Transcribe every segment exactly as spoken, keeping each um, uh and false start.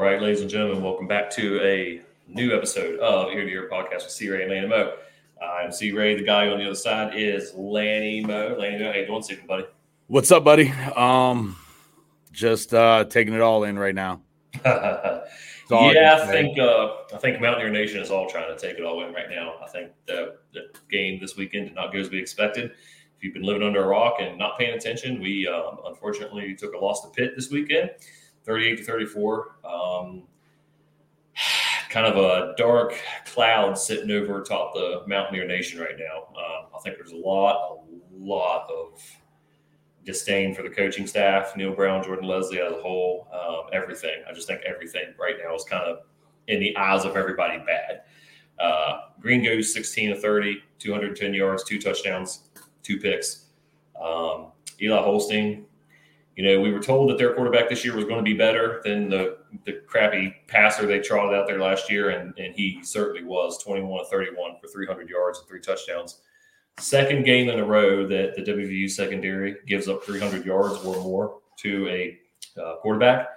right, ladies and gentlemen, welcome back to a new episode of Ear to Ear Podcast with C. Ray and Lanny Mo. I'm C. Ray. The guy on the other side is Lanny Mo. Lanny Mo, how you doing, Stephen, buddy? What's up, buddy? Um, just uh, taking it all in right now. yeah, I, I think uh, I think Mountaineer Nation is all trying to take it all in right now. I think the, the game this weekend did not go as we expected. If you've been living under a rock and not paying attention, we um, unfortunately took a loss to Pitt this weekend, thirty-eight to thirty-four. Um, kind of a dark cloud sitting over atop the Mountaineer Nation right now. Um, I think there's a lot, a lot of disdain for the coaching staff, Neil Brown, Jordan Leslie as a whole, um, everything. I just think everything right now is kind of in the eyes of everybody bad. Uh, Green goes sixteen to thirty, two hundred ten yards, two touchdowns, two picks. Um, Eli Holstein, you know, we were told that their quarterback this year was going to be better than the, the crappy passer they trotted out there last year, and, and he certainly was, twenty-one to thirty-one for three hundred yards and three touchdowns. Second game in a row that the W V U secondary gives up three hundred yards or more to a uh, quarterback.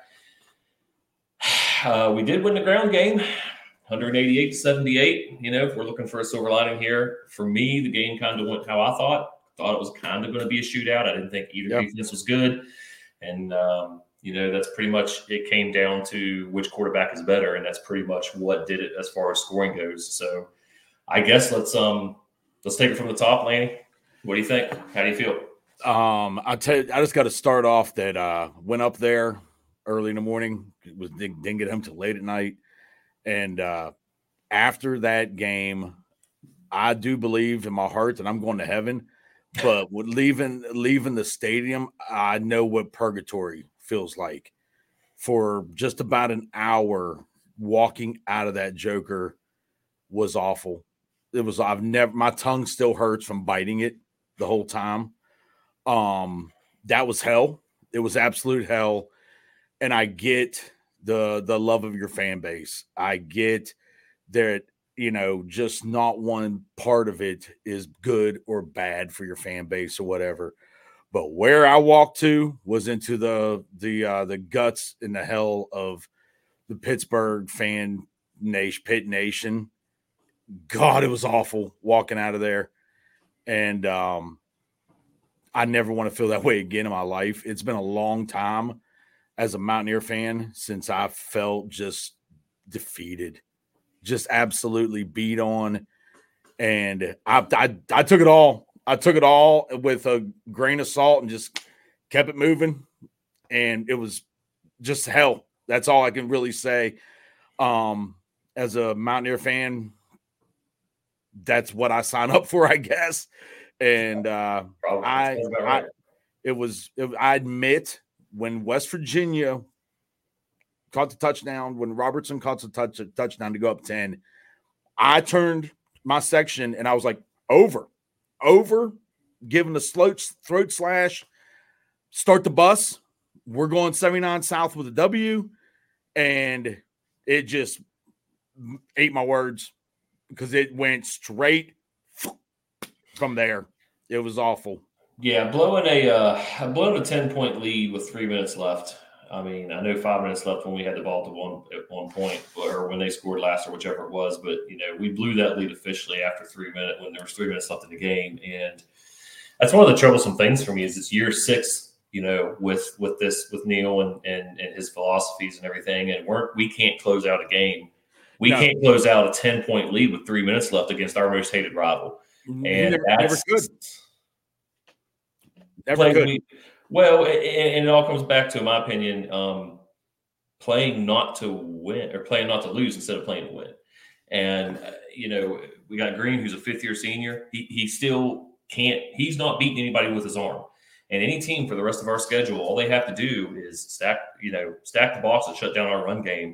Uh, we did win the ground game, one eighty-eight to seventy-eight. You know, if we're looking for a silver lining here, for me, the game kind of went how I thought. Thought it was kind of going to be a shootout. I didn't think either yep. defense was good. And, um, you know, that's pretty much it came down to which quarterback is better, and that's pretty much what did it as far as scoring goes. So I guess let's um – Let's take it from the top, Lanny. What do you think? How do you feel? Um, I tell you, I just got to start off that uh, went up there early in the morning. It was didn't, didn't get home till late at night, and uh, after that game, I do believe in my heart that I'm going to heaven. But with leaving leaving the stadium, I know what purgatory feels like. For just about an hour, walking out of that Joker was awful. It was, I've never, my tongue still hurts from biting it the whole time. Um, that was hell. It was absolute hell. And I get the, the love of your fan base. I get that, you know, just not one part of it is good or bad for your fan base or whatever. But where I walked to was into the, the, uh, the guts and the hell of the Pittsburgh fan nation, Pitt Nation. God, it was awful walking out of there. And um, I never want to feel that way again in my life. It's been a long time as a Mountaineer fan since I felt just defeated, just absolutely beat on. And I, I, I took it all. I took it all with a grain of salt and just kept it moving. And it was just hell. That's all I can really say. Um, as a Mountaineer fan, that's what I sign up for, I guess. And uh, I, right. I, it was, it, I admit when West Virginia caught the touchdown, when Robertson caught the touch, touchdown to go up ten, I turned my section and I was like, over, over, giving the throat, throat slash, start the bus. We're going seventy-nine South with a W. And it just ate my words. Because it went straight from there. It was awful. Yeah, blowing a uh, blowing a ten-point lead with three minutes left. I mean, I know five minutes left when we had the ball to one at one point, or when they scored last, or whichever it was. But you know, we blew that lead officially after three minutes when there was three minutes left in the game, and that's one of the troublesome things for me is it's year six. You know, with with this with Neil and and, and his philosophies and everything, and we're we can't close out a game. We no. can't close out a ten-point lead with three minutes left against our most hated rival. And never, that's never could. Never could. We, well, and, and it all comes back to, in my opinion, um, playing not to win or playing not to lose instead of playing to win. And, uh, you know, we got Green, who's a fifth-year senior. He, he still can't – he's not beating anybody with his arm. And any team for the rest of our schedule, all they have to do is stack, you know, stack the box and shut down our run game.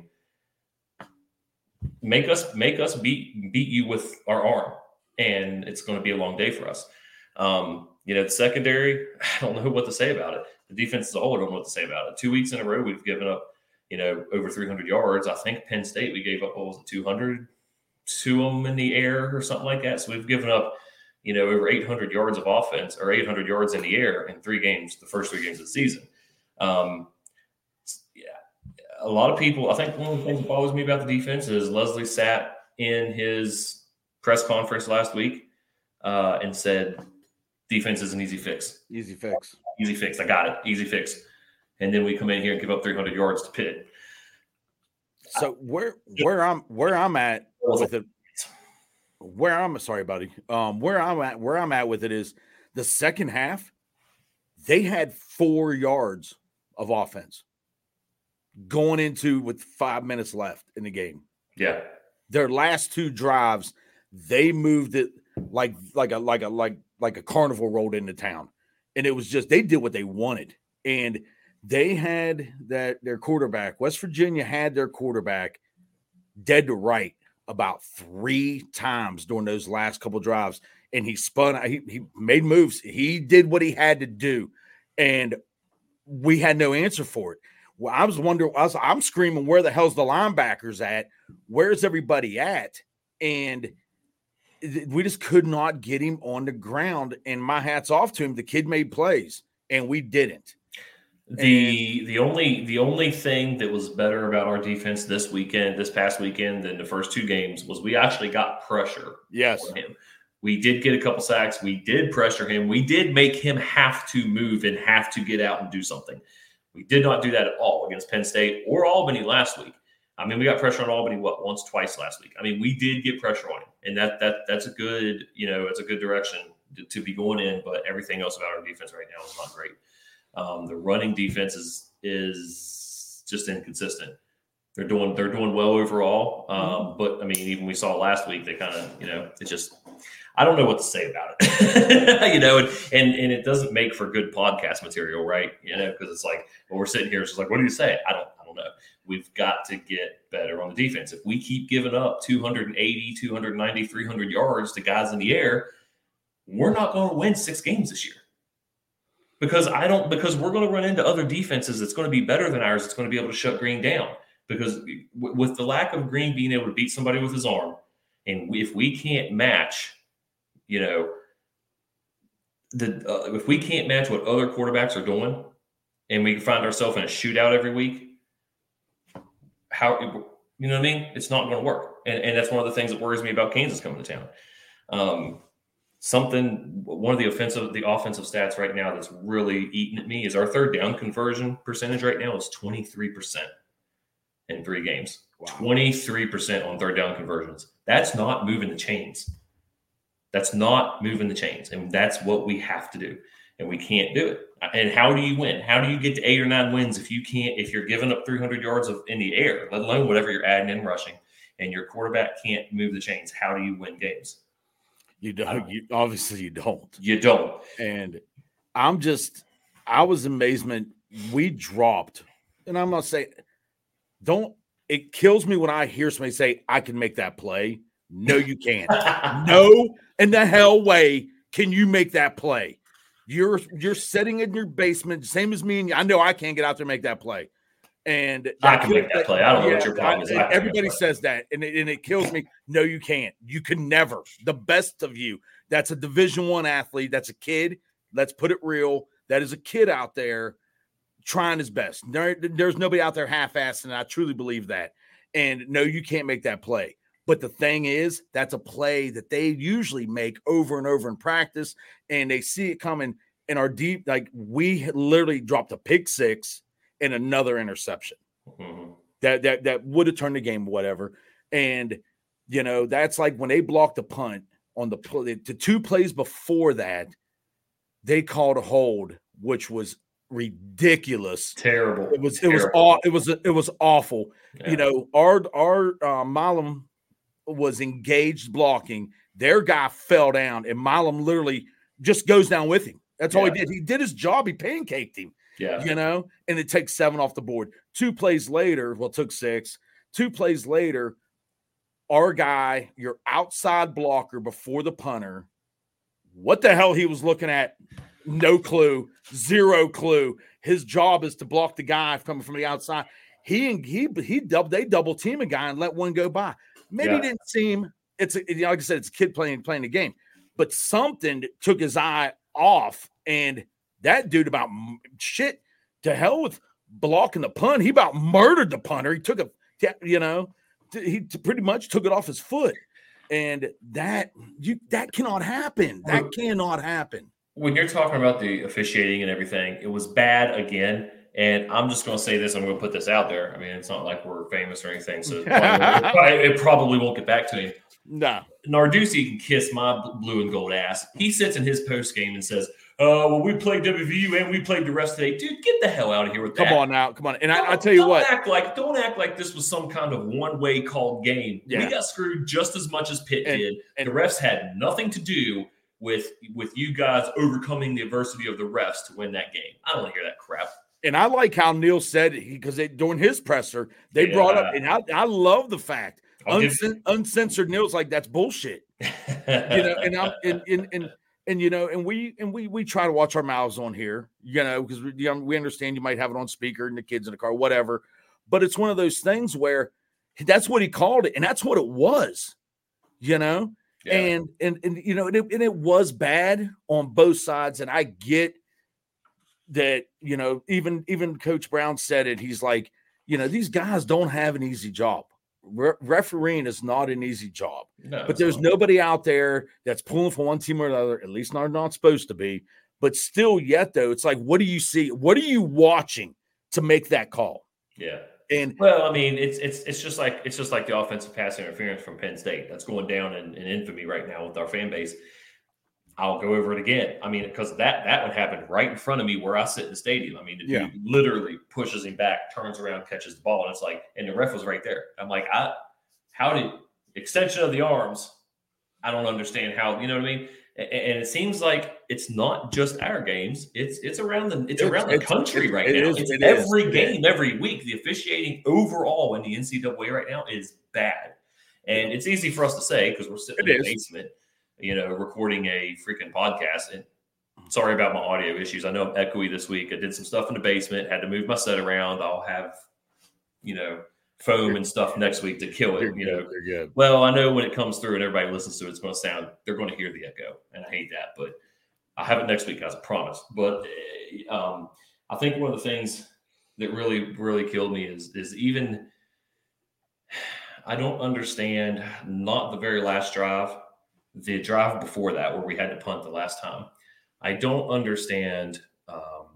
Make us make us beat beat you with our arm, and it's going to be a long day for us. Um, you know, the secondary, I don't know what to say about it. The defense as a whole, I don't know what to say about it. Two weeks in a row, we've given up, you know, over three hundred yards. I think Penn State, we gave up, what was it, two hundred to them in the air or something like that. So we've given up, you know, over eight hundred yards of offense or eight hundred yards in the air in three games, the first three games of the season. Um, yeah, a lot of people, I think one of the things that bothers me about the defense is Leslie sat in his press conference last week uh, and said, defense is an easy fix. Easy fix. Easy fix. I got it. Easy fix. And then we come in here and give up three hundred yards to Pitt. So where where I'm where I'm at with it, where I'm sorry, buddy. Um, where I'm at where I'm at with it is the second half. They had four yards of offense going into with five minutes left in the game. Yeah, their last two drives, they moved it like like a like a like like a carnival rolled into town, and it was just they did what they wanted, and they had that their quarterback. West Virginia had their quarterback dead to right about three times during those last couple drives, and he spun. He, he made moves. He did what he had to do, and we had no answer for it. Well, I was wondering. I was, I'm screaming, "Where the hell's the linebackers at? Where's everybody at?" And we just could not get him on the ground. And my hat's off to him. The kid made plays, and we didn't. The and, the only the only thing that was better about our defense this weekend, this past weekend, than the first two games was we actually got pressure. Yes, on him. We did get a couple sacks. We did pressure him. We did make him have to move and have to get out and do something. We did not do that at all against Penn State or Albany last week. I mean, we got pressure on Albany what once, twice last week. I mean, we did get pressure on him, and that that that's a good you know it's a good direction to, to be going in. But everything else about our defense right now is not great. Um, the running defense is is just inconsistent. They're doing they're doing well overall, um, but I mean, even we saw last week they kind of you know it just I don't know what to say about it, you know, and, and and it doesn't make for good podcast material, right? You know, because it's like well, we're sitting here, it's just like, what do you say? I don't I don't know. We've got to get better on the defense. If we keep giving up two eighty, two ninety, three hundred yards to guys in the air, we're not going to win six games this year. Because I don't, because we're going to run into other defenses that's going to be better than ours. It's going to be able to shut Green down. Because w- with the lack of Green being able to beat somebody with his arm, and if we can't match, you know, the uh, if we can't match what other quarterbacks are doing, and we find ourselves in a shootout every week, how you know what I mean? It's not going to work. And and that's one of the things that worries me about Kansas coming to town. Um, Something, one of the offensive, the offensive stats right now that's really eating at me is our third down conversion percentage right now is twenty-three percent in three games. Wow. twenty-three percent on third down conversions. That's not moving the chains. That's not moving the chains. And that's what we have to do. And we can't do it. And how do you win? How do you get to eight or nine wins if you can't, if you're giving up three hundred yards of in the air, let alone whatever you're adding in rushing, and your quarterback can't move the chains? How do you win games? You don't. You, obviously, you don't. You don't. And I'm just, I was in amazement. We dropped, and I'm not saying, don't. It kills me when I hear somebody say, "I can make that play." No, you can't. No, in the hell way can you make that play? You're you're sitting in your basement, same as me, and I know I can't get out there and make that play. And I can make that play. I don't know yeah, what your problem is. I, everybody says that, and it, and it kills me. No, you can't. You can never. The best of you. That's a Division One athlete. That's a kid. Let's put it real. That is a kid out there trying his best. There, there's nobody out there half-assed, and I truly believe that. And no, you can't make that play. But the thing is, that's a play that they usually make over and over in practice, and they see it coming. And our deep, like we literally dropped a pick six and another interception mm-hmm. that that that would have turned the game, whatever. And you know, that's like when they blocked the punt on the play. The two plays before that, they called a hold, which was ridiculous, terrible. It was it terrible. was aw- it was it was awful. Yeah. You know, our our uh, Milam was engaged blocking. Their guy fell down, and Milam literally just goes down with him. That's yeah. all he did. He did his job. He pancaked him. Yeah. You know, and it takes seven off the board. Two plays later, well, it took six. Two plays later, our guy, your outside blocker before the punter, what the hell he was looking at? No clue. Zero clue. His job is to block the guy coming from the outside. He he he double they double team a guy and let one go by. Maybe yeah. it didn't seem it's a, like I said, it's a kid playing playing the game, but something took his eye off, and that dude about shit to hell with blocking the punt. He about murdered the punter. He took a, you know, he pretty much took it off his foot. And that you that cannot happen. That cannot happen. When you're talking about the officiating and everything, it was bad again. And I'm just going to say this. I'm going to put this out there. I mean, it's not like we're famous or anything, so it probably, it probably won't get back to him. No. Narduzzi can kiss my blue and gold ass. He sits in his post game and says, "Uh, well, we played W V U and we played the rest today." Dude, get the hell out of here with that. Come on now, come on. And I, I tell you don't what, act like don't act like this was some kind of one way called game. Yeah. We got screwed just as much as Pitt and, did. And the refs had nothing to do with with you guys overcoming the adversity of the refs to win that game. I don't want to hear that crap. And I like how Neil said it because during his presser, they yeah. brought up, and I, I love the fact uncen- uncensored Neil's like, that's bullshit. you know, and I'm and, and and and you know, and we and we we try to watch our mouths on here, you know, because we, you know, we understand you might have it on speaker and the kids in the car, whatever. But it's one of those things where that's what he called it, and that's what it was, you know. Yeah. And and and you know, and it, and it was bad on both sides, and I get that, you know, even even Coach Brown said it. He's like, you know, these guys don't have an easy job. Re- refereeing is not an easy job. No, but there's not. Nobody out there that's pulling for one team or another, at least not not supposed to be. But still, yet though, it's like, what do you see? What are you watching to make that call? Yeah. And well, I mean, it's it's it's just like it's just like the offensive pass interference from Penn State that's going down in, in infamy right now with our fan base. I'll go over it again. I mean, because that that would happen right in front of me where I sit in the stadium. I mean, the yeah. dude literally pushes him back, turns around, catches the ball, and it's like, and the ref was right there. I'm like, I, how did extension of the arms? I don't understand how. You know what I mean? And, and it seems like it's not just our games. It's it's around the it's, it's around the country right it now. Is, it's it every is. game, every week. The officiating overall in the N C double A right now is bad, and it's easy for us to say because we're sitting it in the is. basement, you know, recording a freaking podcast. And sorry about my audio issues. I know I'm echoey this week. I did some stuff in the basement, had to move my set around. I'll have, you know, foam and stuff next week to kill it. You're you good, know, you're good. Well, I know when it comes through and everybody listens to it, it's going to sound, they're going to hear the echo. And I hate that, but I'll have it next week, guys, I promise. But um, I think one of the things that really, really killed me is, is even, I don't understand, not the very last drive, the drive before that where we had to punt the last time. I don't understand um,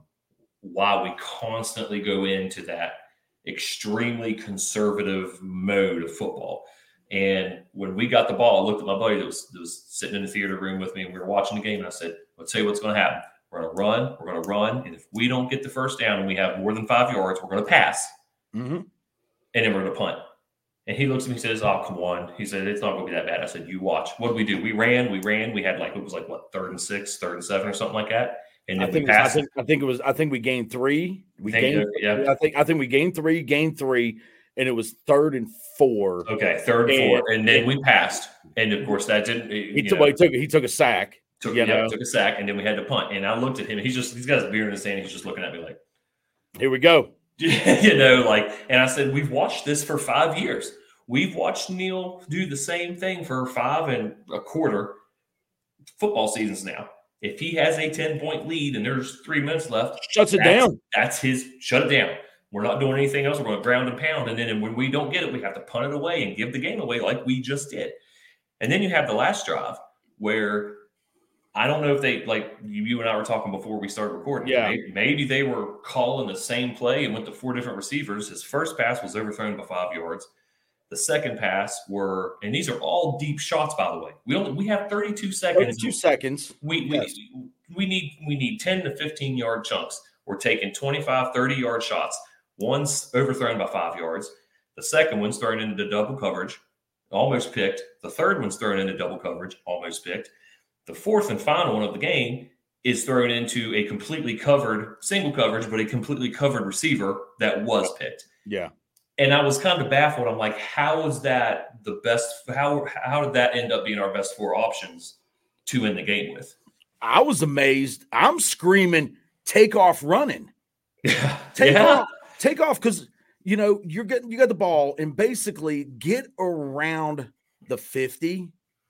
why we constantly go into that extremely conservative mode of football. And when we got the ball, I looked at my buddy that was, that was sitting in the theater room with me, and we were watching the game, and I said, I'll tell you what's going to happen. We're going to run, we're going to run, and if we don't get the first down and we have more than five yards, we're going to pass, mm-hmm. and then we're going to punt. And he looks at me and says, oh, come on. He said, it's not going to be that bad. I said, you watch. What did we do? We ran, we ran. We had like, it was like, what, third and six, third and seven or something like that. And then I think, we passed. I think, I think it was, I think we gained three. We Thank gained, you. Yeah. I think, I think we gained three, gained three, and it was third and four. Okay, third and, and four. And then and, we passed. And of course, that didn't, he took, well, he took, he took a sack. Took, you yeah, know? took a sack, and then we had to punt. And I looked at him, and he's just, he's got his beer in his hand. He's just looking at me like, here we go. You know, like, and I said, we've watched this for five years. We've watched Neil do the same thing for five and a quarter football seasons now. If he has a ten-point lead and there's three minutes left, shuts it down. That's his shut it down. We're not doing anything else. We're going to ground and pound. And then when we don't get it, we have to punt it away and give the game away like we just did. And then you have the last drive where I don't know if they, like you and I were talking before we started recording. Yeah. Maybe, maybe they were calling the same play and went to four different receivers. His first pass was overthrown by five yards. The second pass were, and these are all deep shots, by the way. We only we have thirty-two seconds. thirty-two seconds. We we, yes. we need we need ten to fifteen yard chunks. We're taking twenty-five, thirty yard shots. One's overthrown by five yards. The second one's thrown into double coverage, almost picked. The third one's thrown into double coverage, almost picked. The fourth and final one of the game is thrown into a completely covered single coverage, but a completely covered receiver that was picked. Yeah. And I was kind of baffled. I'm like, how is that the best? How how did that end up being our best four options to end the game with? I was amazed. I'm screaming, take off running. Yeah. Take yeah. off. Take off because, you know, you're getting, you got the ball and basically get around the fifty.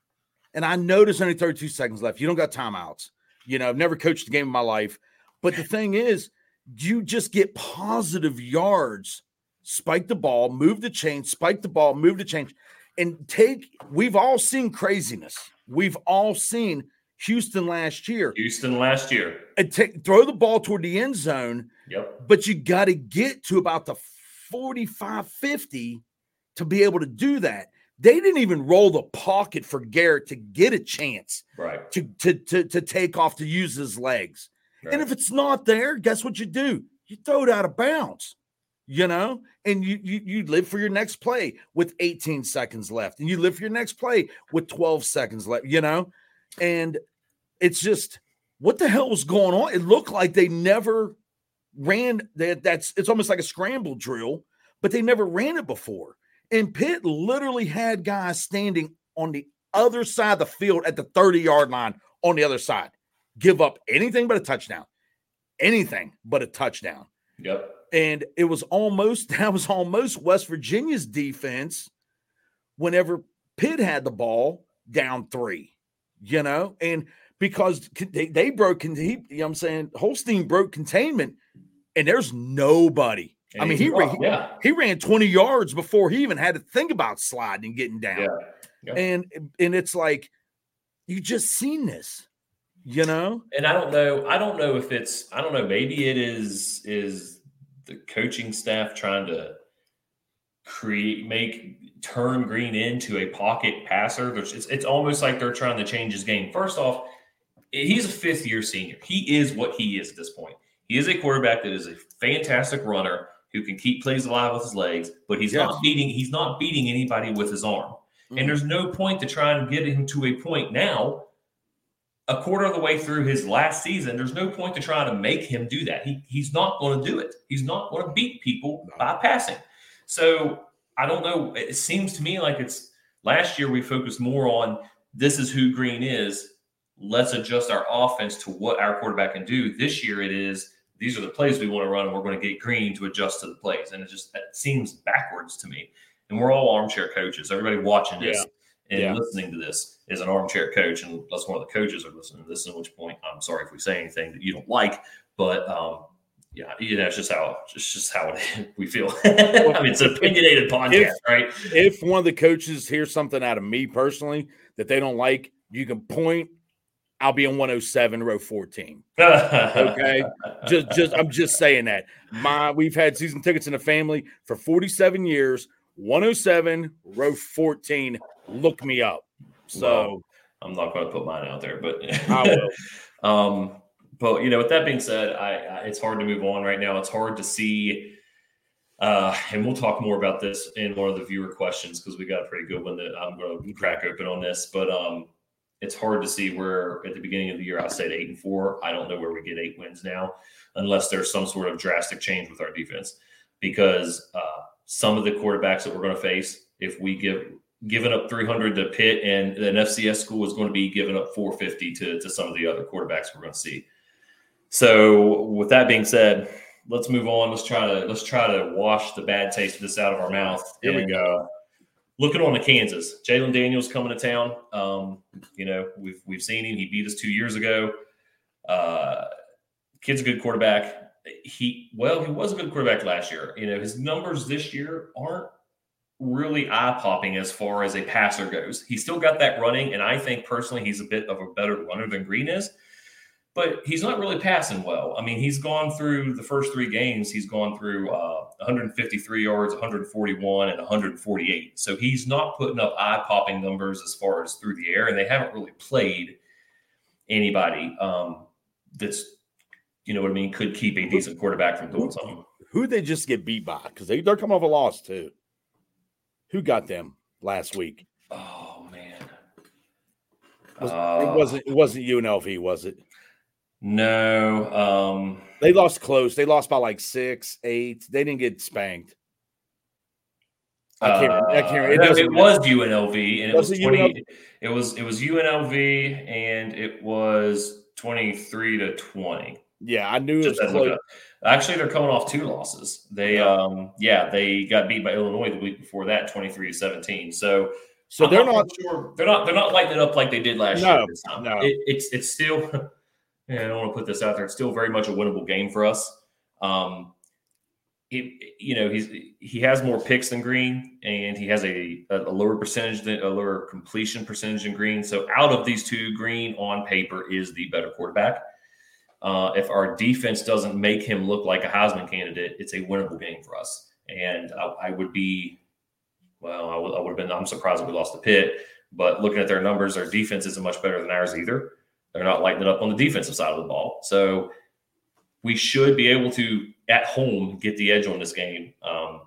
And I know there's only thirty-two seconds left. You don't got timeouts. You know, I've never coached a game in my life. But the thing is, you just get positive yards, spike the ball, move the chain, spike the ball, move the chain, and take – we've all seen craziness. We've all seen Houston last year. Houston last year. And take, throw the ball toward the end zone, yep. but you got to get to about the forty-five, fifty to be able to do that. They didn't even roll the pocket for Garrett to get a chance right. to, to, to, to take off, to use his legs. Right. And if it's not there, guess what you do? You throw it out of bounds, you know, and you, you you live for your next play with eighteen seconds left, and you live for your next play with twelve seconds left, you know, and it's just, what the hell was going on? It looked like they never ran that. That's it's almost like a scramble drill, but they never ran it before. And Pitt literally had guys standing on the other side of the field at the thirty-yard line on the other side. Give up anything but a touchdown. Anything but a touchdown. Yep. And it was almost, that was almost West Virginia's defense whenever Pitt had the ball down three, you know, and because they, they broke, he, you know what I'm saying, Holstein broke containment, and there's nobody. And I mean, he, ran, yeah. he, he ran twenty yards before he even had to think about sliding and getting down. Yeah. Yeah. And, and it's like, you just seen this. You know, and I don't know. I don't know if it's. I don't know. Maybe it is. Is the coaching staff trying to create, make turn Green into a pocket passer? There's, it's, it's almost like they're trying to change his game. First off, he's a fifth year senior. He is what he is at this point. He is a quarterback that is a fantastic runner who can keep plays alive with his legs, but he's yes. not beating. He's not beating anybody with his arm. Mm-hmm. And there's no point to try and get him to a point now. A quarter of the way through his last season, there's no point to try to make him do that. He he's not going to do it. He's not going to beat people by passing. So I don't know. It seems to me like it's last year we focused more on this is who Green is. Let's adjust our offense to what our quarterback can do. This year it is these are the plays we want to run, and we're going to get Green to adjust to the plays. And it just it seems backwards to me. And we're all armchair coaches. Everybody watching this. Yeah. And yeah. listening to this is an armchair coach, and that's one of the coaches are listening to this, at which point I'm sorry if we say anything that you don't like, but um, yeah, you know, it's just how it's just how it, we feel. I mean, it's an opinionated podcast, if, right? If one of the coaches hears something out of me personally that they don't like, you can point. I'll be in one oh seven, row fourteen. Okay, just just I'm just saying that. My we've had season tickets in the family for forty-seven years. one oh seven, row fourteen. Look me up. So well, I'm not going to put mine out there, but I will. um, but you know, with that being said, I, I it's hard to move on right now. It's hard to see, uh, and we'll talk more about this in one of the viewer questions because we got a pretty good one that I'm going to crack open on this. But um, it's hard to see where at the beginning of the year I said eight and four. I don't know where we get eight wins now, unless there's some sort of drastic change with our defense, because uh, some of the quarterbacks that we're going to face, if we give giving up three hundred to Pitt, and an F C S school is going to be giving up four fifty to, to some of the other quarterbacks we're going to see. So with that being said, let's move on. Let's try to let's try to wash the bad taste of this out of our mouth. Here we go. Uh, looking on to Kansas, Jalen Daniels coming to town. Um, you know, we've we've seen him. He beat us two years ago. Uh, kid's a good quarterback. He well, he was a good quarterback last year. You know, his numbers this year aren't really eye-popping as far as a passer goes. He's still got that running, and I think personally he's a bit of a better runner than Green is, but he's not really passing well. I mean, he's gone through the first three games. He's gone through uh, one hundred fifty-three yards, one hundred forty-one, and one hundred forty-eight. So he's not putting up eye-popping numbers as far as through the air, and they haven't really played anybody um, that's, you know what I mean, could keep a decent quarterback from doing something. Who'd they just get beat by? Because they, they're coming off a loss, too. Who got them last week? Oh man, was, uh, it wasn't. It wasn't U N L V, was it? No. Um, they lost close. They lost by like six, eight. They didn't get spanked. I can't. Uh, I can't. It, no, it was U N L V, and it was, was twenty. U N L V? It was it was U N L V, and it was twenty-three to twenty. Yeah, I knew Just it was close. Actually, they're coming off two losses. They, yeah. um, yeah, they got beat by Illinois the week before that, twenty-three to seventeen. So, so I'm they're not, not sure they're not they're not lighting it up like they did last no, year. This time. No, it, it's it's still. Yeah, I don't want to put this out there. It's still very much a winnable game for us. Um, it, you know, he's he has more picks than Green, and he has a, a lower percentage than a lower completion percentage than Green. So out of these two, Green on paper is the better quarterback. Uh, if our defense doesn't make him look like a Heisman candidate, it's a winnable game for us. And I, I would be, well, I would, I would have been. I'm surprised if we lost to Pitt, but looking at their numbers, their defense isn't much better than ours either. They're not lighting it up on the defensive side of the ball. So we should be able to, at home, get the edge on this game. Um,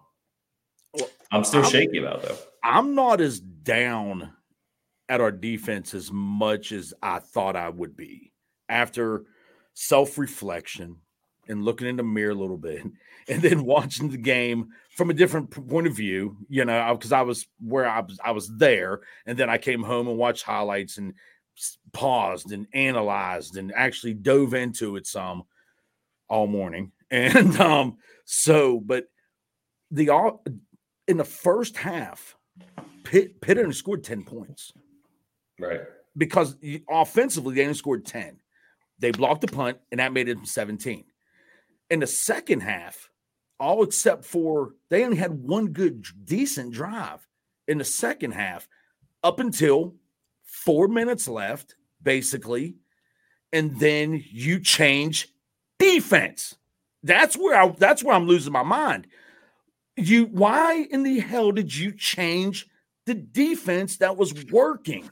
I'm still I'm, shaky about it, though. I'm not as down at our defense as much as I thought I would be after self-reflection and looking in the mirror a little bit and then watching the game from a different point of view, you know, because I was where I was, I was there. And then I came home and watched highlights and paused and analyzed and actually dove into it some all morning. And um, so, but the all in the first half, Pitt, Pitt only scored ten points. Right. Because offensively, they only scored ten. They blocked the punt, and that made it seventeen. In the second half, all except for they only had one good, decent drive in the second half up until four minutes left, basically. And then you change defense. That's where I that's where I'm losing my mind. You why in the hell did you change the defense that was working?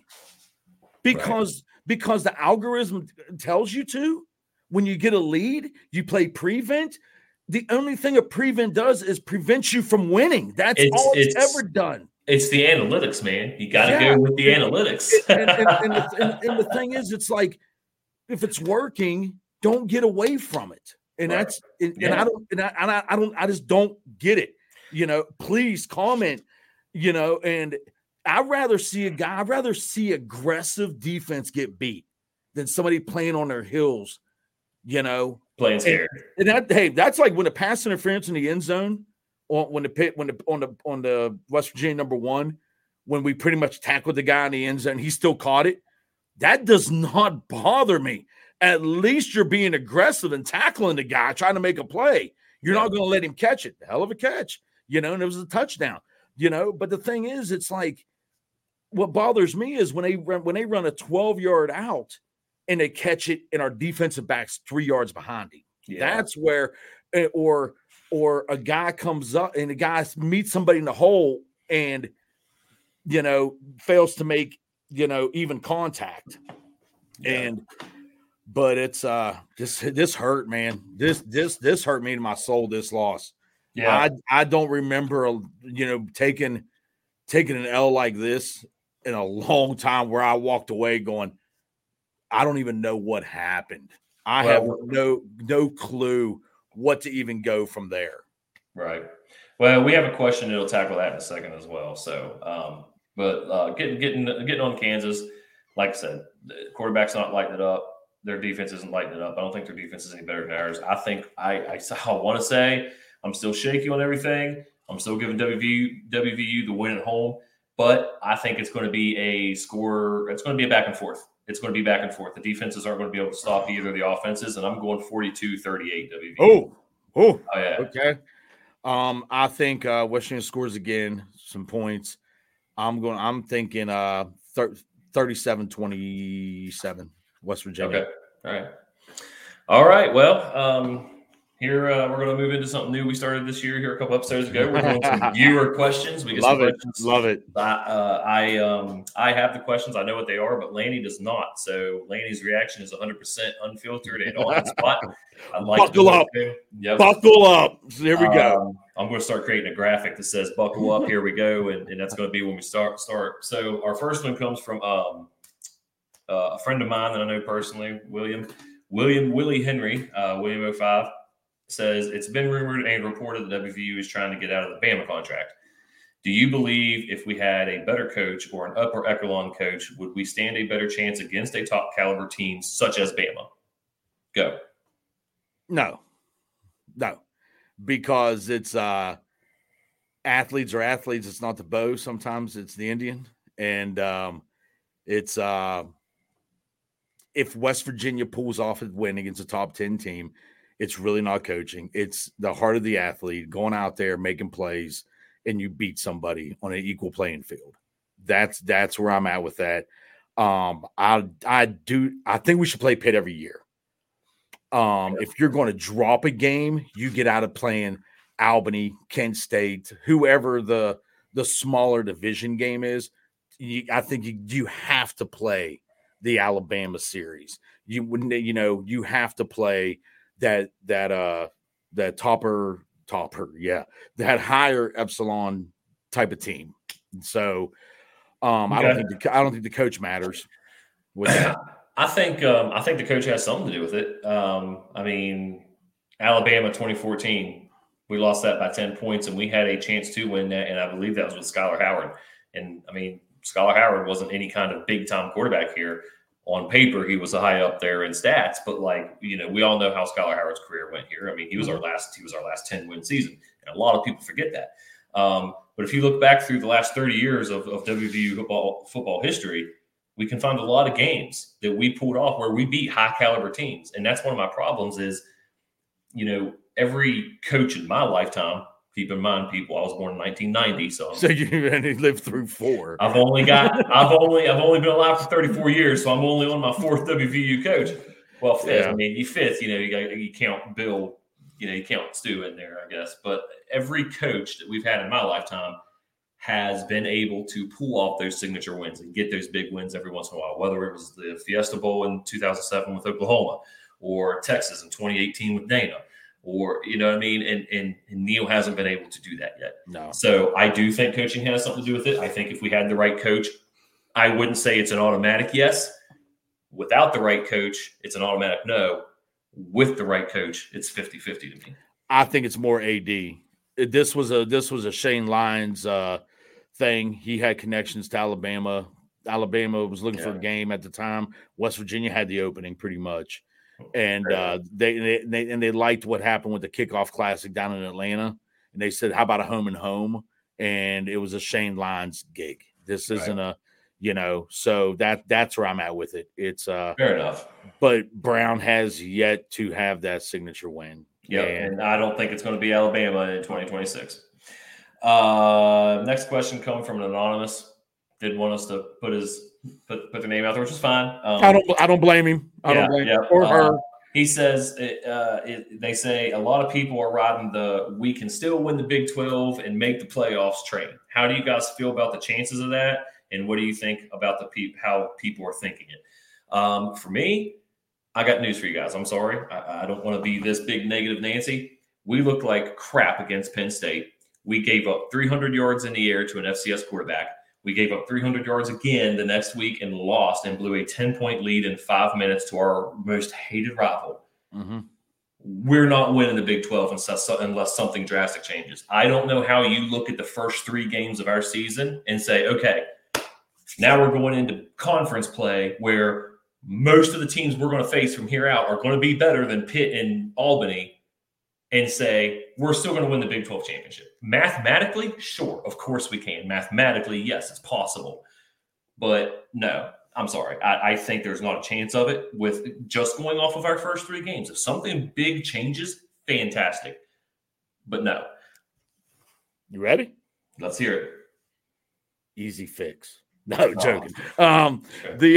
Because right. because the algorithm tells you to. When you get a lead, you play prevent. The only thing a prevent does is prevent you from winning. That's it's, all it's, it's ever done. It's the analytics, man. You got to yeah. go with the analytics. and, and, and, the, and, and the thing is, it's like if it's working, don't get away from it. And right. that's and, yeah. and I don't and I, and I I don't I just don't get it. You know, please comment. You know, and I'd rather see a guy. I'd rather see aggressive defense get beat than somebody playing on their heels. You know, playing scared. And, and that hey, that's like when the pass interference in the end zone, or when the pit when the on the on the West Virginia number one, when we pretty much tackled the guy in the end zone, he still caught it. That does not bother me. At least you're being aggressive and tackling the guy, trying to make a play. You're yeah. not going to let him catch it. Hell of a catch, you know, and it was a touchdown, you know. But the thing is, it's like what bothers me is when they run, when they run a twelve-yard out and they catch it and our defensive back's three yards behind him. Yeah. That's where or or a guy comes up and the guy meets somebody in the hole and, you know, fails to make, you know, even contact. Yeah. And but it's uh this this hurt, man. This this this hurt me to my soul, this loss. Yeah. I I don't remember, you know, taking taking an L like this in a long time where I walked away going, I don't even know what happened. I well, have no no clue what to even go from there. Right. Well, we have a question that'll tackle that in a second as well. So, um, but uh, getting getting getting on Kansas, like I said, the quarterback's not lighting it up. Their defense isn't lighting it up. I don't think their defense is any better than ours. I think I I, I want to say I'm still shaky on everything. I'm still giving W V U W V U the win at home, but I think it's going to be a score. It's going to be a back and forth. It's going to be back and forth. The defenses aren't going to be able to stop either of the offenses, and I'm going forty-two thirty-eight W V U. Oh, oh, oh yeah. Okay. Um, I think uh, West Virginia scores again, some points. I'm going. I'm thinking uh, thirty-seven twenty-seven West Virginia. Okay. All right. All right. Well, um, here uh, we're going to move into something new we started this year here a couple episodes ago. We're doing some viewer questions. We get Love some it. questions. Love it. I, uh, I um I have the questions. I know what they are, but Lanny does not. So Lanny's reaction is one hundred percent unfiltered and on the spot. I'd like buckle to up. Yep. Buckle up. There we go. Um, I'm going to start creating a graphic that says "buckle up." Here we go, and, and that's going to be when we start. Start. So our first one comes from um, uh, a friend of mine that I know personally, William William Willie Henry, uh, William oh five. Says it's been rumored and reported that W V U is trying to get out of the Bama contract. Do you believe if we had a better coach or an upper echelon coach, would we stand a better chance against a top caliber team such as Bama? Go. No, no, because it's uh, athletes are athletes. It's not the bow. Sometimes it's the Indian. And um, it's uh, if West Virginia pulls off a win against a top ten team, It's really not coaching. It's the heart of the athlete going out there, making plays, and you beat somebody on an equal playing field. That's that's where I'm at with that. Um, I I do I think we should play Pitt every year. Um, if you're going to drop a game, you get out of playing Albany, Kent State, whoever the the smaller division game is. You, I think you you have to play the Alabama series. You wouldn't, you know, you have to play that that uh that topper topper, yeah, that higher epsilon type of team. So um, okay. I don't think the, I don't think the coach matters with that. I think um, I think the coach has something to do with it. Um, I mean, Alabama twenty fourteen, we lost that by ten points, and we had a chance to win that, and I believe that was with Skylar Howard. And I mean, Skylar Howard wasn't any kind of big time quarterback here. On paper, he was high up there in stats, but like, you know, we all know how Skylar Howard's career went here. I mean, he was our last he was our last ten win season, and a lot of people forget that. Um, but if you look back through the last thirty years of, of W V U football football history, we can find a lot of games that we pulled off where we beat high caliber teams. And that's one of my problems is, you know, every coach in my lifetime, keep in mind, people, I was born in nineteen ninety. So, so you only lived through four. I've only got, I've only, I've only been alive for thirty-four years. So I'm only on my fourth W V U coach. Well, fifth, yeah. I mean, you fifth, you know, you got, you count Bill, you know, you count Stu in there, I guess. But every coach that we've had in my lifetime has been able to pull off those signature wins and get those big wins every once in a while, whether it was the Fiesta Bowl in two thousand seven with Oklahoma or Texas in twenty eighteen with Dana, or, you know what I mean? And, and, and Neil hasn't been able to do that yet. No. So I do think coaching has something to do with it. I think if we had the right coach, I wouldn't say it's an automatic yes. Without the right coach, it's an automatic no. With the right coach, it's fifty-fifty to me. I think it's more A D. This was a this was a Shane Lyons uh, thing. He had connections to Alabama. Alabama was looking yeah. for a game at the time. West Virginia had the opening pretty much, and uh, they, they they and they liked what happened with the kickoff classic down in Atlanta. And they said, "How about a home and home?" And it was a Shane Lyons gig. This isn't right. a, you know. So that that's where I'm at with it. It's uh, fair enough. But Brown has yet to have that signature win. Yeah, and I don't think it's going to be Alabama in twenty twenty-six. Uh, next question come from an anonymous. Didn't want us to put his put put the name out there, which is fine. Um, I don't I don't blame him. I yeah, don't blame yeah. him or her. Uh, he says it, uh, it, they say a lot of people are riding the we can still win the Big twelve and make the playoffs train. How do you guys feel about the chances of that? And what do you think about the pe- how people are thinking it? Um, for me, I got news for you guys. I'm sorry. I, I don't want to be this big negative Nancy. We looked like crap against Penn State. We gave up three hundred yards in the air to an F C S quarterback. We gave up three hundred yards again the next week and lost and blew a ten-point lead in five minutes to our most hated rival. Mm-hmm. We're not winning the Big twelve unless something drastic changes. I don't know how you look at the first three games of our season and say, okay, now we're going into conference play where most of the teams we're going to face from here out are going to be better than Pitt and Albany, and say, we're still going to win the Big twelve championship. Mathematically, sure, of course we can. Mathematically, yes, it's possible. But no, I'm sorry. I, I think there's not a chance of it with just going off of our first three games. If something big changes, fantastic. But no. You ready? Let's hear it. Easy fix. No, joking. Oh. Um, the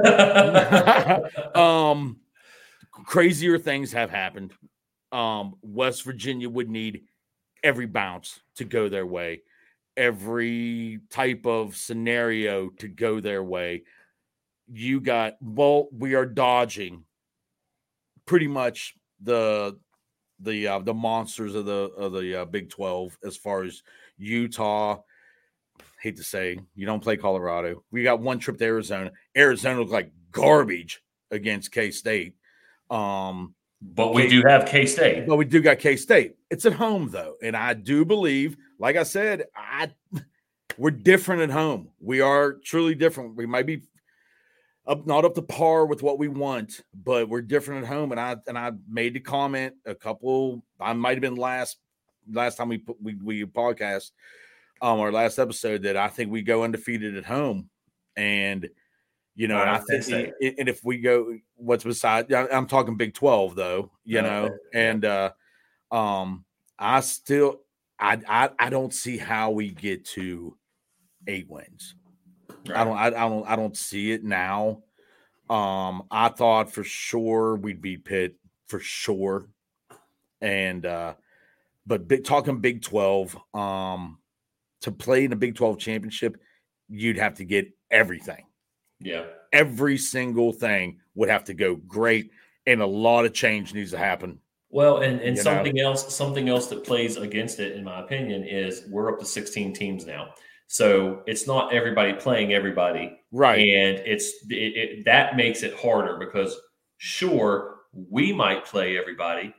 uh, um, crazier things have happened. Um, West Virginia would need every bounce to go their way, every type of scenario to go their way. You got, well, we are dodging pretty much the the uh, the monsters of the of the uh, Big twelve as far as Utah. Hate to say, you don't play Colorado. We got one trip to Arizona. Arizona looked like garbage against K-State. Um, but we K- do have K-State. But we do got K-State. It's at home, though. And I do believe, like I said, I we're different at home. We are truly different. We might be up, not up to par with what we want, but we're different at home. And I and I made the comment a couple, I might have been last last time we put, we, we podcast, Um, our last episode, that I think we go undefeated at home. And You know, and I think, and if we go, what's beside, I'm talking Big twelve though, you oh, know, okay. and uh, um, I still, I, I, I don't see how we get to eight wins. Right. I don't, I, I don't, I don't see it now. Um, I thought for sure we'd beat Pitt for sure, and uh, but big, talking Big twelve, um, to play in the Big twelve championship, you'd have to get everything. Yeah. Every single thing would have to go great, and a lot of change needs to happen. Well, and, and something know? else, something else that plays against it, in my opinion, is we're up to sixteen teams now. So it's not everybody playing everybody. Right. And it's it, it, that makes it harder because, sure, we might play everybody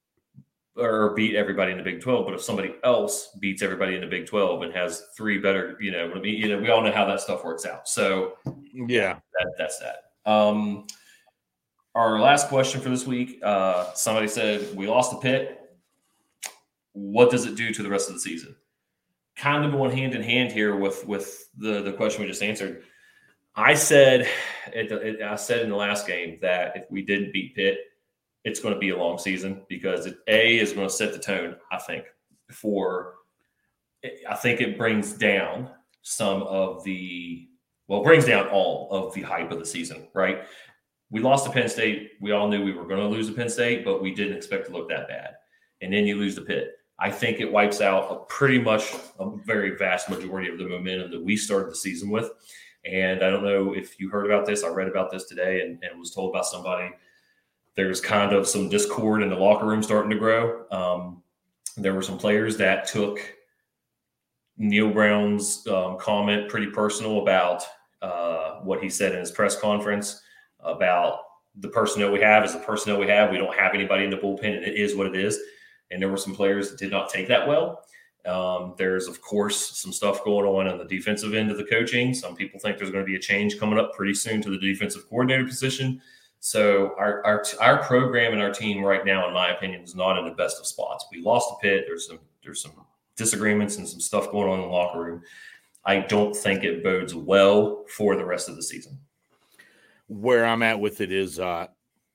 or beat everybody in the Big twelve, but if somebody else beats everybody in the Big twelve and has three better, you know, I mean, you know, we all know how that stuff works out. So, yeah, that, that's that. Um, our last question for this week, uh, somebody said, we lost to Pitt. What does it do to the rest of the season? Kind of going hand in hand here with, with the, the question we just answered. I said, it, it, I said in the last game that if we didn't beat Pitt, it's going to be a long season because it, A, is going to set the tone, I think, for – I think it brings down some of the – well, it brings down all of the hype of the season, right? We lost to Penn State. We all knew we were going to lose to Penn State, but we didn't expect to look that bad. And then you lose to Pitt. I think it wipes out a pretty much a very vast majority of the momentum that we started the season with. And I don't know if you heard about this. I read about this today and, and was told by somebody – there's kind of some discord in the locker room starting to grow. Um, there were some players that took Neal Brown's um, comment pretty personal about uh, what he said in his press conference about the personnel we have is the personnel we have. We don't have anybody in the bullpen, and it is what it is. And there were some players that did not take that well. Um, there's, of course, some stuff going on on the defensive end of the coaching. Some people think there's going to be a change coming up pretty soon to the defensive coordinator position. So our, our our program and our team right now, in my opinion, is not in the best of spots. We lost to Pitt. There's some there's some disagreements and some stuff going on in the locker room. I don't think it bodes well for the rest of the season. Where I'm at with it is uh,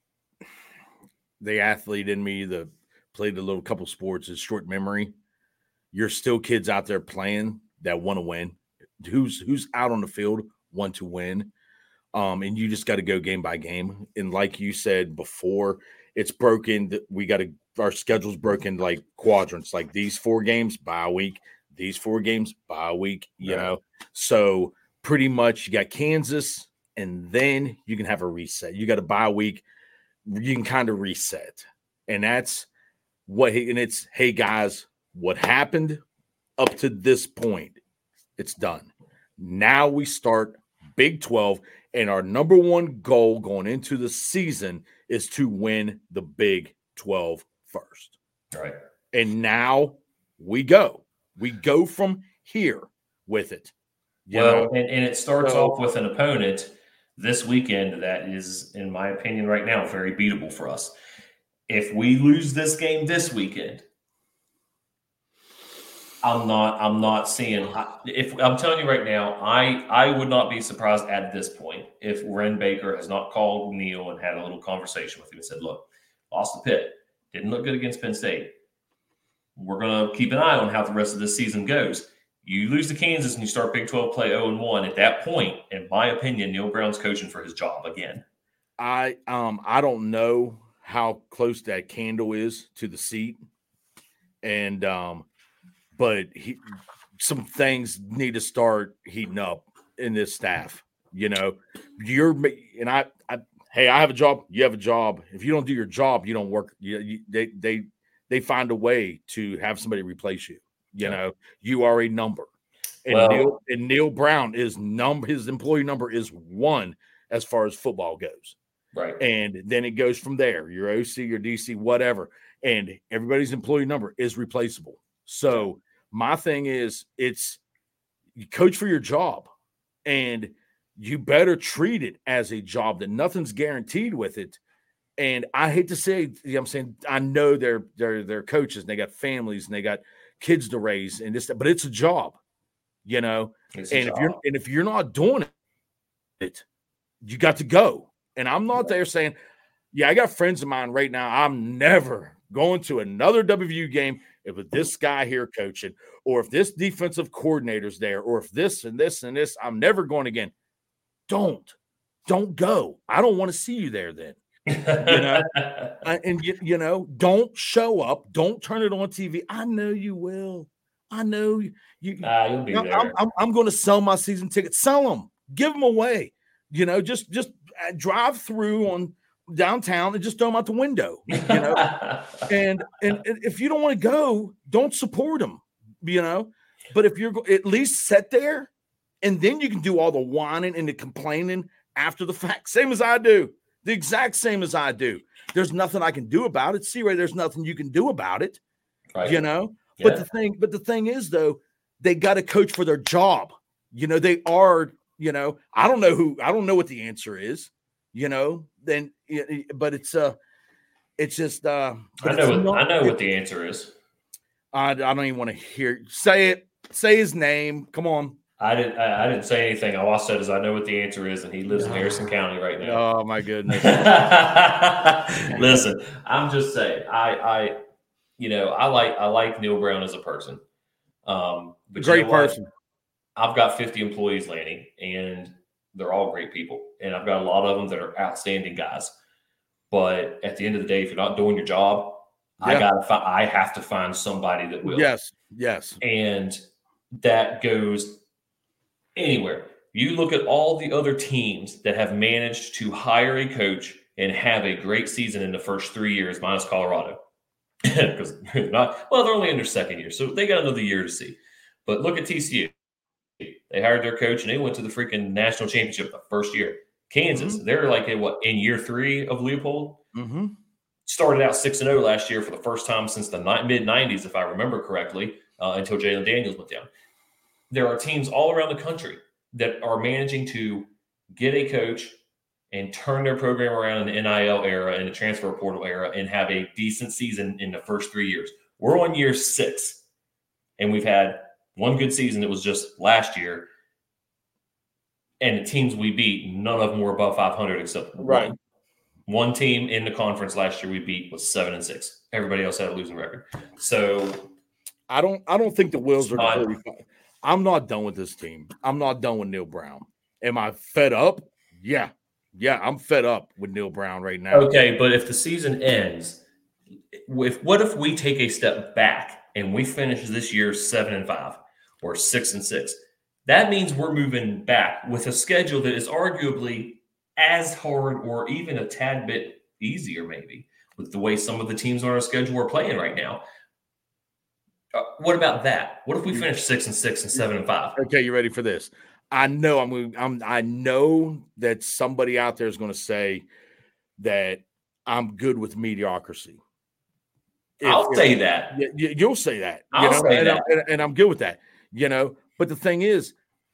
the athlete in me that played a little couple sports is short memory. You're still kids out there playing that want to win. Who's who's out on the field want to win. Um, and you just got to go game by game. And like you said before, it's broken. We got to, our schedule's broken like quadrants, like these four games by a week, these four games by a week, you yeah. know? So pretty much you got Kansas and then you can have a reset. You got a bye week. You can kind of reset. And that's what, he, and it's, hey guys, what happened up to this point, it's done. Now we start Big twelve. And our number one goal going into the season is to win the Big twelve first. All right. And now we go. We go from here with it. You well, and, and it starts so, off with an opponent this weekend that is, in my opinion, right now, very beatable for us. If we lose this game this weekend, I'm not. I'm not seeing. If I'm telling you right now, I I would not be surprised at this point if Wren Baker has not called Neal and had a little conversation with him and said, "Look, lost to Pitt, didn't look good against Penn State. We're gonna keep an eye on how the rest of this season goes. You lose to Kansas and you start Big twelve play oh and one. At that point, in my opinion, Neal Brown's coaching for his job again." I um I don't know how close that candle is to the seat, and um. But he, some things need to start heating up in this staff. You know, you're and I, I. Hey, I have a job. You have a job. If you don't do your job, you don't work. You, you, they, they, they find a way to have somebody replace you. You yeah. know, you are a number. And, well, Neal, and Neal Brown is number. His employee number is one as far as football goes. Right. And then it goes from there. Your O C, your D C, whatever. And everybody's employee number is replaceable. So my thing is, it's you coach for your job, and you better treat it as a job that nothing's guaranteed with it. And I hate to say, you know what I'm saying, I know they're they're they're coaches and they got families and they got kids to raise and this, but it's a job, you know. It's and if job. you're and if you're not doing it, you got to go. And I'm not there saying, yeah, I got friends of mine right now. I'm never going to another W V U game if with this guy here coaching, or if this defensive coordinator's there, or if this and this and this, I'm never going again. Don't, don't go. I don't want to see you there then. You know, I, and you, you know, don't show up. Don't turn it on T V. I know you will. I know you. you uh, you'll be I'm, there. I'm, I'm, I'm going to sell my season tickets. Sell them. Give them away. You know, just just drive through on downtown and just throw them out the window. You know, and, and and if you don't want to go, don't support them. You know, but if you're at least sit there, and then you can do all the whining and the complaining after the fact, same as I do. The exact same as I do. There's nothing I can do about it. See, Ray, there's nothing you can do about it. Right. You know, yeah. but the thing, but the thing is, though, they got to coach for their job. You know, they are. You know, I don't know who. I don't know what the answer is. You know, then, but it's uh, it's just. uh I know. What, not, I know it, what the answer is. I I don't even want to hear. Say it. Say his name. Come on. I didn't. I, I didn't say anything. All I said is I know what the answer is, and he lives in Harrison County right now. Oh my goodness! Listen, I'm just saying. I, I, you know, I like I like Neal Brown as a person. Um, but great you know person. I've got fifty employees, Lanny, and they're all great people, and I've got a lot of them that are outstanding guys. But at the end of the day, if you're not doing your job, yeah. I gotta. Fi- I have to find somebody that will. Yes. Yes. And that goes anywhere. You look at all the other teams that have managed to hire a coach and have a great season in the first three years, minus Colorado. Because not well, they're only in their second year, so they got another year to see. But look at T C U. They hired their coach and they went to the freaking national championship the first year. Kansas, mm-hmm. they're like in what in year three of Leopold. Mm-hmm. Started out six and zero last year for the first time since the mid nineties, if I remember correctly, uh, until Jalen Daniels went down. There are teams all around the country that are managing to get a coach and turn their program around in the N I L era and the transfer portal era and have a decent season in the first three years. We're on year six, and we've had one good season that was just last year. And the teams we beat, none of them were above five hundred except right. one. One team in the conference last year we beat was seven and six. Everybody else had a losing record. So I don't I don't think the wheels are completely. I'm not done with this team. I'm not done with Neal Brown. Am I fed up? Yeah. Yeah, I'm fed up with Neal Brown right now. Okay, but if the season ends, if what if we take a step back and we finish this year seven and five or six and six? That means we're moving back with a schedule that is arguably as hard or even a tad bit easier, maybe, with the way some of the teams on our schedule are playing right now. Uh, what about that? What if we finish six and six and seven and five? Okay, you ready for this? I know I'm. I'm. I know that somebody out there is going to say that I'm good with mediocrity. If, I'll if, say that. You, you'll say that. I'll you know? say and that, I'm, and I'm good with that. You know, but the thing is,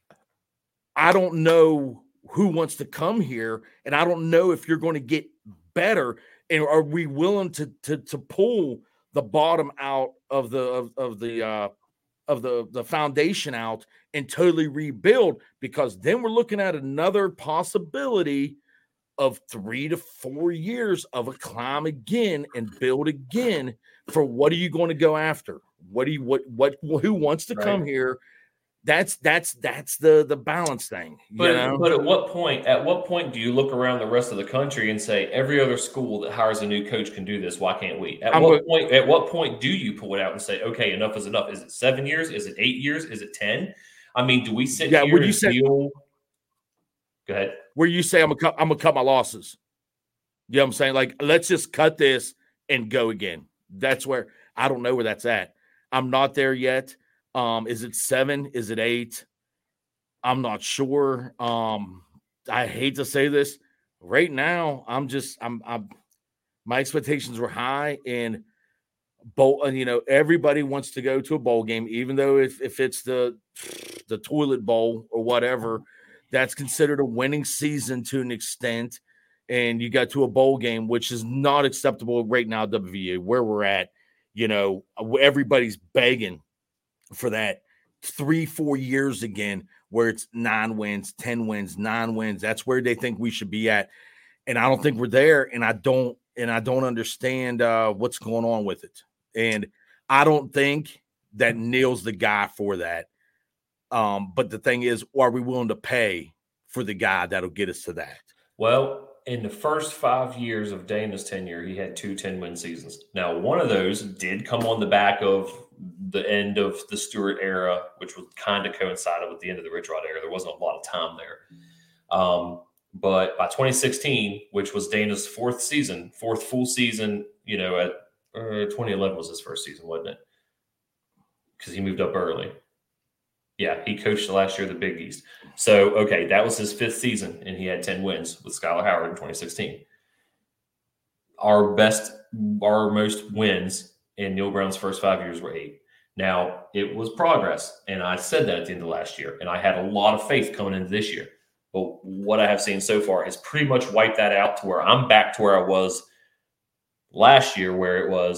I don't know who wants to come here, and I don't know if you're going to get better. And are we willing to to to pull the bottom out of the of, of the uh, of the the foundation out and totally rebuild? Because then we're looking at another possibility of three to four years of a climb again and build again. For what are you going to go after? What do you what what who wants to right. come here? That's that's that's the the balance thing. But you know? but at what point at what point do you look around the rest of the country and say every other school that hires a new coach can do this? Why can't we? At I'm what a, point at what point do you pull it out and say, okay, enough is enough? Is it seven years? Is it eight years? Is it ten? I mean, do we sit yeah, here and you say, feel? Go ahead. Where you say I'm gonna cut, I'm gonna cut my losses. You know what I'm saying? Like, let's just cut this and go again. That's where I don't know where that's at. I'm not there yet. Um, is it seven? Is it eight? I'm not sure. Um, I hate to say this. Right now, I'm just I'm I'm my expectations were high, and bowl, and you know, everybody wants to go to a bowl game, even though if, if it's the the toilet bowl or whatever, that's considered a winning season to an extent. And you got to a bowl game, which is not acceptable right now, W V U, where we're at. You know, everybody's begging for that three, four years again where it's nine wins, ten wins, nine wins. That's where they think we should be at. And I don't think we're there. And I don't, and I don't understand uh, what's going on with it. And I don't think that Neil's the guy for that. Um, but the thing is, are we willing to pay for the guy that'll get us to that? Well, in the first five years of Dana's tenure, he had two ten-win seasons. Now, one of those did come on the back of the end of the Stewart era, which was kind of coincided with the end of the Rich Rod era. There wasn't a lot of time there. Um, but by twenty sixteen, which was Dana's fourth season, fourth full season, you know, at uh, twenty eleven was his first season, wasn't it? Because he moved up early. Yeah, he coached the last year of the Big East. So, okay, that was his fifth season, and he had ten wins with Skylar Howard in twenty sixteen. Our best, our most wins in Neil Brown's first five years were eight. Now, it was progress, and I said that at the end of last year, and I had a lot of faith coming into this year. But what I have seen so far has pretty much wiped that out to where I'm back to where I was last year, where it was,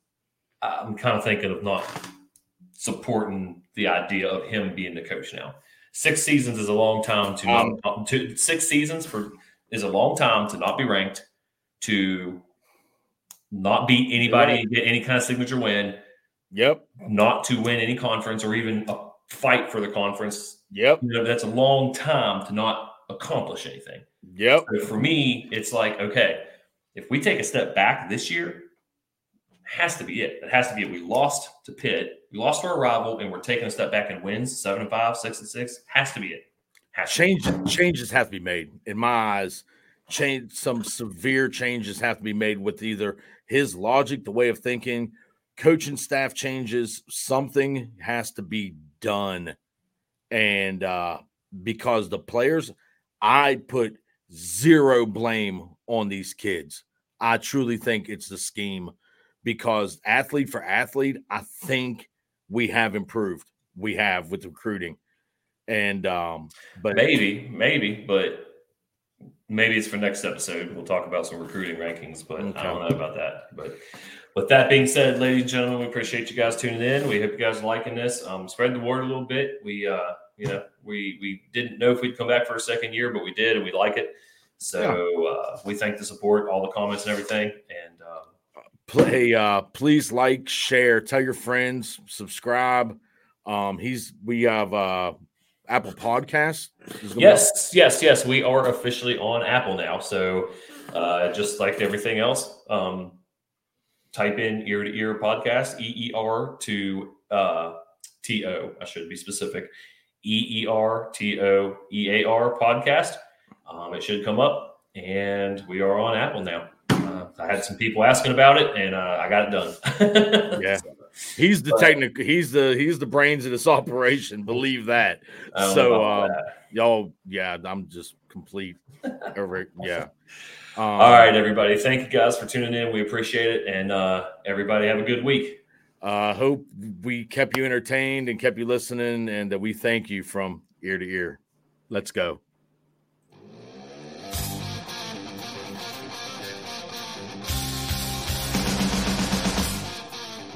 I'm kind of thinking of not supporting the idea of him being the coach now. Six seasons is a long time to um, not to six seasons for is a long time to not be ranked, to not beat anybody, right. Get any kind of signature win. Yep. Not to win any conference or even a fight for the conference. Yep. You know, that's a long time to not accomplish anything. Yep. So for me, it's like, okay, if we take a step back this year, has to be it. It has to be it. We lost to Pitt. We lost to our rival, and we're taking a step back in wins, seven and five, six and six. Has to be it. Has Change, to be. Changes have to be made. In my eyes, change some severe changes have to be made with either his logic, the way of thinking, coaching staff changes. Something has to be done. And uh, because the players, I put zero blame on these kids. I truly think it's the scheme. Because athlete for athlete, I think we have improved. We have with recruiting, and um, but maybe, maybe, but maybe it's for next episode. We'll talk about some recruiting rankings, but okay. I don't know about that. But with that being said, ladies and gentlemen, we appreciate you guys tuning in. We hope you guys are liking this. Um, spread the word a little bit. We, uh, you know, we we didn't know if we'd come back for a second year, but we did, and we like it. So yeah. uh, we thank the support, all the comments, and everything, and. Um, Play, uh, please like, share, tell your friends, subscribe. Um, he's we have uh, Apple Podcasts. Yes, yes, yes. We are officially on Apple now. So uh, just like everything else, um, type in ear to ear podcast, E E R to uh, T O. I should be specific. E E R T O E A R podcast. Um, it should come up, and we are on Apple now. I had some people asking about it, and uh, I got it done. Yeah, he's the technical. He's the he's the brains of this operation. Believe that. So, um, that. y'all, yeah, I'm just complete. yeah. Um, All right, everybody. Thank you guys for tuning in. We appreciate it, and uh, everybody have a good week. I uh, hope we kept you entertained and kept you listening, and that we thank you from ear to ear. Let's go.